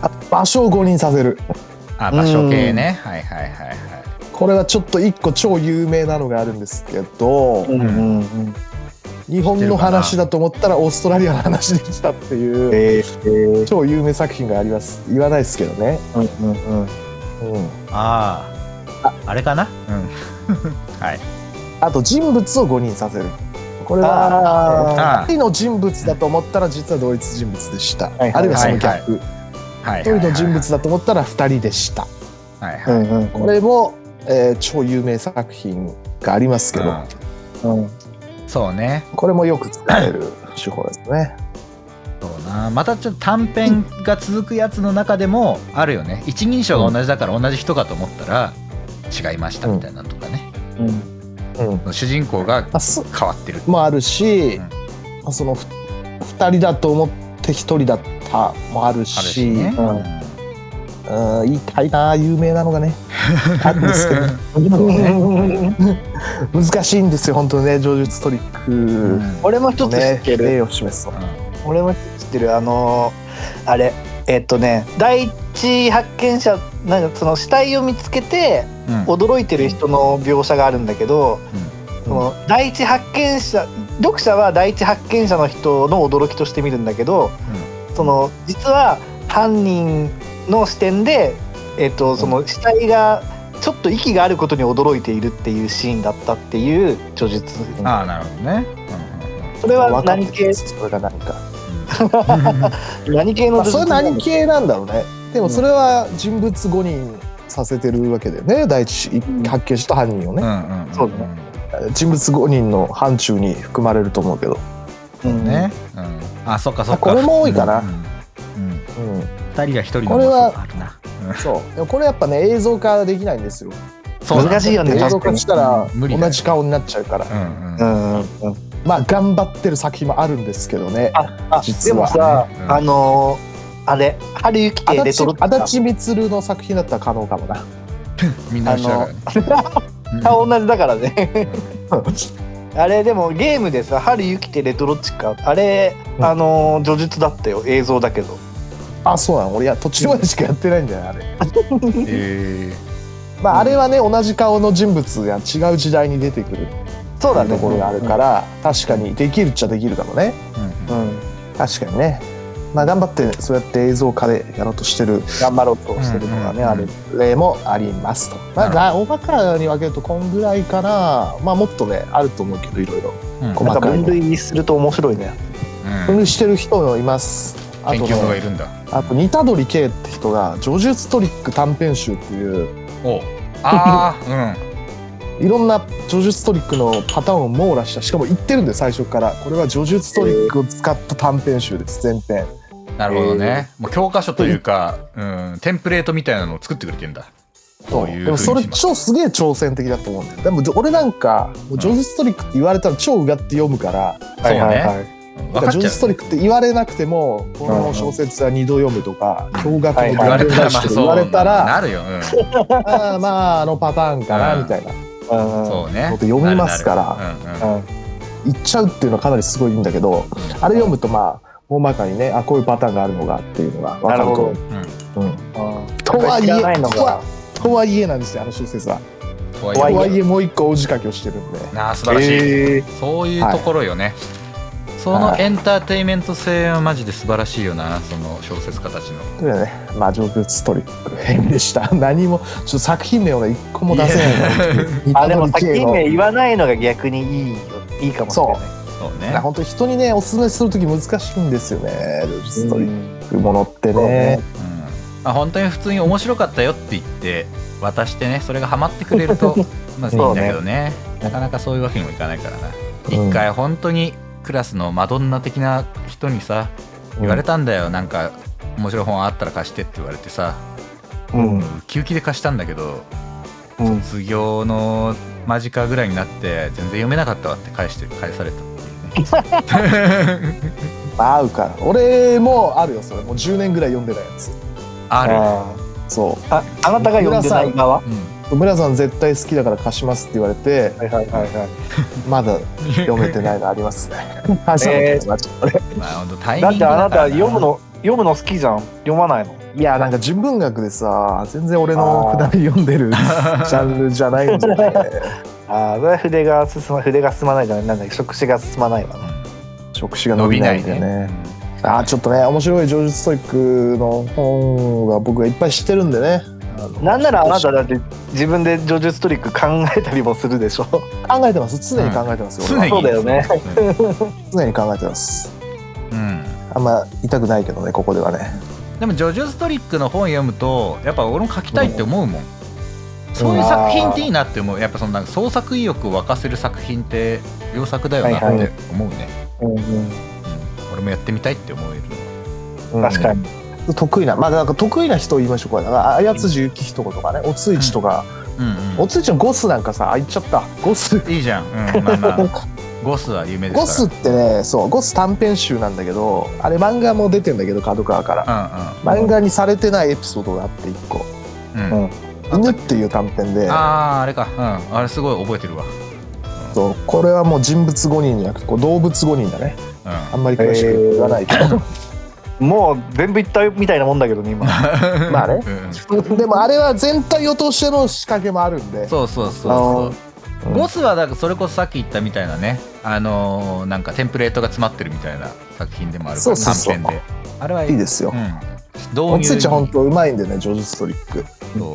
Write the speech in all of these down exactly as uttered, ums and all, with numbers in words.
あ場所をごにんさせる。 あ、場所系ね。はいはいはいはい。 これはちょっと一個超有名なのがあるんですけど、 うんうんうん、 日本の話だと思ったらオーストラリアの話でしたっていう、えー、超有名作品があります。言わないですけどね。うんうんうんうん、ああ、あれかな。うん。はい。 あと人物をごにんさせる。これはふたりの人物だと思ったら実は同一人物でした。はいはい、あるいはその逆。ひとりの人物だと思ったらふたりでした。はいはいうんうん、これも、えー、超有名作品がありますけど、 うんうん、そうね。 これもよく使われる手法ですね。 そうな。またちょっと短編が続くやつの中でもあるよね。一人称が同じだから同じ人かと思ったら違いましたみたいなのとかね。うんうん、主人公が変わってるもあるし、うん、そのふたりだと思ってひとりだったもあるし、あるしね、うん、うん言いたいな有名なのがねあるんですけど難しいんですよ本当にね叙述トリック、うん、 俺も一つ知ってる、 ね、例を示すと、うん、 俺も知ってるあのー、あれえっとね第一発見者なんかその死体を見つけて驚いてる人の描写があるんだけど、うん、その第一発見者読者は第一発見者の人の驚きとして見るんだけど、うん、その実は犯人の視点で、えっと、その死体がちょっと息があることに驚いているっていうシーンだったっていう叙述。 ああなるほどね、 うん、それは何系それが何か何系の、まあ、 それ何系なんだろうね。でもそれは人物ごにんさせてるわけだよね第一発見者と犯人をね、うんうん、そうだね人物ごにんの範疇に含まれると思うけど、 うんねうん、あそっかそっかこれも多いかな、うんうんうん、ふたりがひとりのこれはあるな、うん、そうでもこれやっぱね映像化できないんですよ。 そう難しいよね。 映像化したら同じ顔になっちゃうから、うんうんうんうん、まあ頑張ってる作品もあるんですけどね。 ああ実はでもさ、うん、あのーあれ春雪亭レトロ足立満の作品だったら可能かもなみんな一緒だからね顔同じだからねあれでもゲームでさ春雪亭レトロチカあれ、うん、あの叙述だったよ映像だけど。 あそうなの俺や途中までしかやってないんだよあれえー、まああれはね同じ顔の人物が違う時代に出てくるそうだねところがあるから、うん、確かにできるっちゃできるかもね、うんうん、確かにねまあ、頑張ってそうやって映像化でやろうとしてる頑張ろうとしてるのがね、うんうん、ある例もありますと。まあ大まかに分けるとこんぐらいかな。まあもっとねあると思うけどいろいろ細かい分類にすると面白いね。 分類してる人もいます。あと、ね、 研究家がいるんだ。 あと似たどり圭って人が叙述トリック短編集っていうおああうんいろんな叙述トリックのパターンを網羅したしかも言ってるんで最初からこれは叙述トリックを使った短編集です全編。 なるほどね、えー、もう教科書というか、うん、テンプレートみたいなのを作ってくれてるんだ。 そういうでもそれ超すげえ挑戦的だと思うんだよ。でも俺なんかもう叙述トリックって言われたら超うがって読むから、うん、はいはいはい、だから叙述トリックって言われなくてもこの小説はにど読むとか驚愕の言われたら言われたらなるよ、うん、あまああのパターンかなみたいな、うん、そうね読みますから言っちゃうっていうのはかなりすごいんだけど、あれ読むとまあ大まかにねあこういうパターンがあるのがっていうのが分かると、うんうん、とはいえとはとはいえなんですよあの小説は。とはいえもう一個おじかけをしてるんで。 あ素晴らしい、えー、そういうところよね、はい、そのエンターテインメント性はマジで素晴らしいよなその小説家たちの。 というねまあ叙述トリック編でした。何もちょっと作品名をね一個も出せないあでも作品名言わないのが逆にいいよいいかもしれない。 そうね、本当に人にねおすすめするとき難しいんですよね叙述トリックものってね、 うんまあ、本当に普通に面白かったよって言って渡してねそれがハマってくれるとまあいいんだけど ね, ねなかなかそういうわけにもいかないからな。一、うん、回本当にクラスのマドンナ的な人にさ言われたんだよ、うん、なんか面白い本あったら貸してって言われてさ、うん、ウキウキで貸したんだけど、うん、卒業の間近ぐらいになって全然読めなかったわって返して返された合うから俺もあるよそれもうじゅうねんぐらい読んでたやつあるあそうあ, あなたが読んでない側村さん絶対好きだから貸しますって言われて、はいはいはいはい、まだ読めてないのありますね。えー、 だってあなた読むの読むの好きじゃん。読まないの？ いやなんか純文学でさ全然俺の普段読んでるジャンルじゃないんじゃないああ、それは筆が進ま筆が進まないじゃない、なんだっけ、触手が進まないわな。 触手が伸びないんだよね。ああちょっとね面白い叙述ストイックの本は僕がいっぱい知ってるんでね。 なんならあなただって自分で叙述トリック考えたりもするでしょ。 考えてます。常に考えてますよ、 うん、 そうだよね。 常に考えてます。 うん。 あんま痛くないけどねここではね。 でも叙述トリックの本読むとやっぱ俺も書きたいって思うもん、うん、そういう作品っていいなって思う。やっぱそのなんか創作意欲を沸かせる作品って良作だよなって思うね、はいはい、うんうんうん、俺もやってみたいって思える、 うん、確かに得意なまあなんか得意な人言いましょうか。だから綾辻幸人とかね、おついちとか、うんうんうん、おついちのゴスなんかさあ言っちゃったゴスいいじゃん、うん、まあまあゴスは有名ですから。 ゴスってね、そうゴス短編集なんだけど、あれ漫画も出てんだけど角川から、うんうん、漫画にされてないエピソードがあっていっこ、うんうん、犬っていう短編で、 あああれか、うん、あれすごい覚えてるわ、 うん、そうこれはもう人物ごにんじゃなくてこう動物ごにんだね、うん、あんまり詳しく言わないけどもう全部言ったみたいなもんだけどね今まあね、うん、でもあれは全体を通しての仕掛けもあるんで、 そうそうそうそう、うん、ゴスはだからそれこそさっき言ったみたいなね、あのー、なんかテンプレートが詰まってるみたいな作品でもあるから、短編であれはいい、 いいですよ、 うん、 おついち本当うまいんでね叙述トリック。 そう、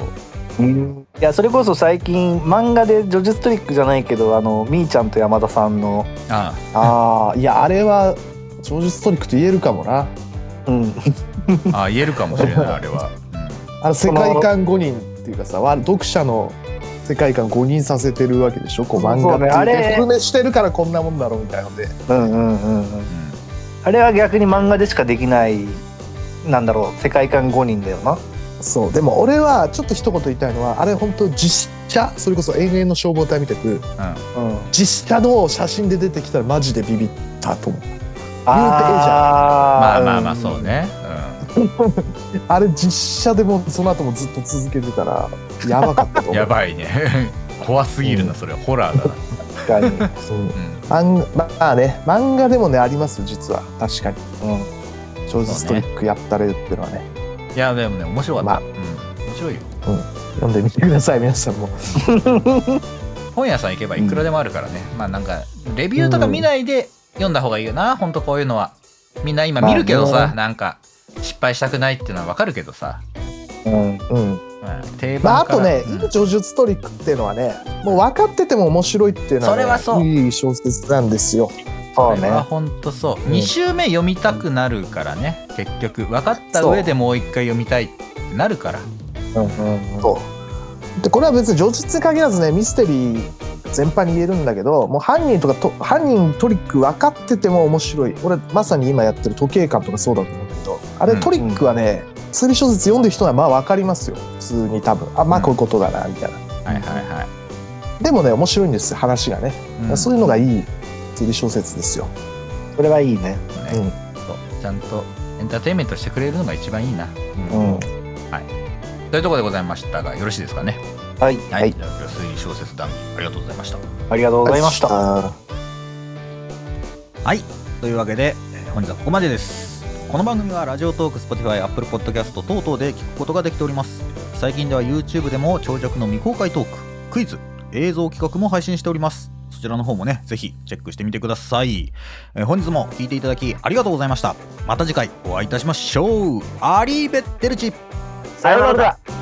うん、いやそれこそ最近漫画で叙述トリックじゃないけどあのみーちゃんと山田さんのあああいやあれは叙述トリックと言えるかもな。 うん、 あ言えるかもしれないあれは、うん、 あの世界観ごにんっていうかさ読者の世界観ごにんさせてるわけでしょ、こう漫画っていうデフォルメしてるからこんなもんだろうみたいなので、 うんうんうんうん、あれは逆に漫画でしかできないなんだろう世界観ごにんだよな。 そうでも俺はちょっと一言言いたいのはあれ本当実写それこそ永遠の消防隊みたく、うんうん、実写の写真で出てきたらマジでビビったと思う。 あ言うてええじゃん。 まあまあまあそうね、 うん、あれ実写でもその後もずっと続けてたらやばかったと思うやばいね怖すぎるな、うん、それはホラーだな確かに、うん、まあね漫画でもねあります実は確かに、うん、超絶トリックやったれるっていうのはね。 いやでもね面白かった、まあうん、面白いよ、 うん、読んでみてください皆さんも本屋さん行けばいくらでもあるからね、うん、まあなんかレビューとか見ないで読んだ方がいいよな、うん、ほんとこういうのはみんな今見るけどさ、まあね、なんか失敗したくないっていうのは分かるけどさ、 うんうんまあ、定番から、 まあ、あとね、うん、いい叙述トリックっていうのはねもう分かってても面白いっていうのは、ね、 それはそういい小説なんですよ。 それはほんとそう、うん、に週目読みたくなるからね結局分かった上でもう一回読みたいってなるから、 うんうんうん、そうでこれは別に叙述に限らずねミステリー全般に言えるんだけどもう犯人とかと犯人トリック分かってても面白い。俺まさに今やってる時計館とかそうだと思うけどあれ、うん、トリックはね推理小説読んでる人はまあ分かりますよ普通に多分あまあこういうことだなみたいな、うん、 はいはいはいでもね面白いんです話がね、うん、そういうのがいい推理小説ですよ。 それはいいね、 ね、うん、そうちゃんとエンターテインメントしてくれるのが一番いいな、うんうん、はいというところでございましたがよろしいですかね。 はい、 はい、じゃあ今日は推理小説談義ありがとうございました。 ありがとうございました。 はい、というわけで本日はここまでです。この番組はラジオトーク、Spotify、Apple Podcast 等々で聞くことができております。最近では YouTube でも長尺の未公開トーク、クイズ、映像企画も配信しております。そちらの方もねぜひチェックしてみてください。えー、本日も聞いていただきありがとうございました。また次回お会いいたしましょう。アリーベッテルチ、 さよなら。